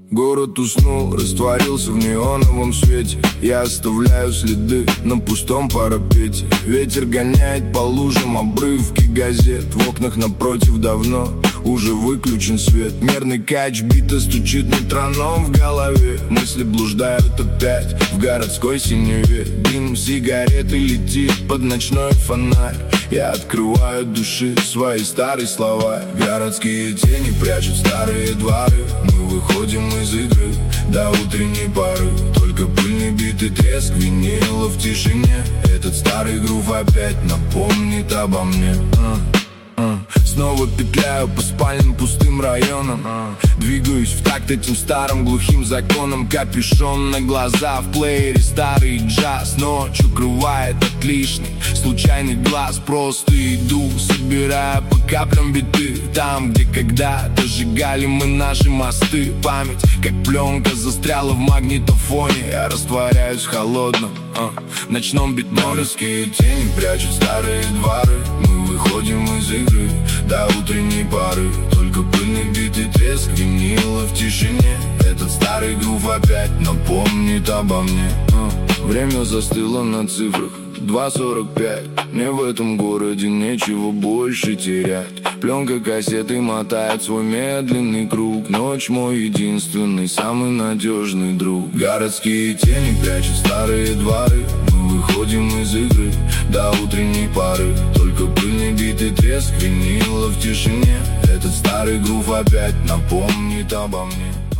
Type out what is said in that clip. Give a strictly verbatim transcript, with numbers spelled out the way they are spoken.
Город уснул, растворился в неоновом свете. Я оставляю следы на пустом парапете. Ветер гоняет по лужам обрывки газет. В окнах напротив давно уже выключен свет. Мерный кач бита стучит метроном в голове. Мысли блуждают опять в городской синеве. Дым сигареты летит под ночной фонарь. Я открываю от души свои старые слова. Городские тени прячут старые дворы. Мы выходим из игры до утренней поры. Только пыльный бит и треск винила в тишине. Этот старый грув опять напомнит обо мне. Снова петляю по спальным пустым районам. Двигаюсь в такт этим старым глухим законам. Капюшон на глаза, в плеере старый джаз. Ночь укрывает от лишних случайный глаз. Просто иду, собирая по каплям биты. Там, где когда-то сжигали мы наши мосты. Память, как пленка, застряла в магнитофоне. Я растворяюсь в холодном а, ночном бетоне. Городские тени прячут старые дворы. Мы выходим из игры до утренней поры. Только пыльный бит и треск винила в тишине. Этот старый грув опять напомнит обо мне. Время застыло на цифрах два сорок пять. Мне в этом городе нечего больше терять. Пленка кассеты мотает свой медленный круг. Ночь мой единственный, самый надежный друг. Городские тени прячут старые дворы. Мы выходим из игры до утренней поры. Только пыльный бит и треск винила в тишине. Этот старый грув опять напомнит обо мне.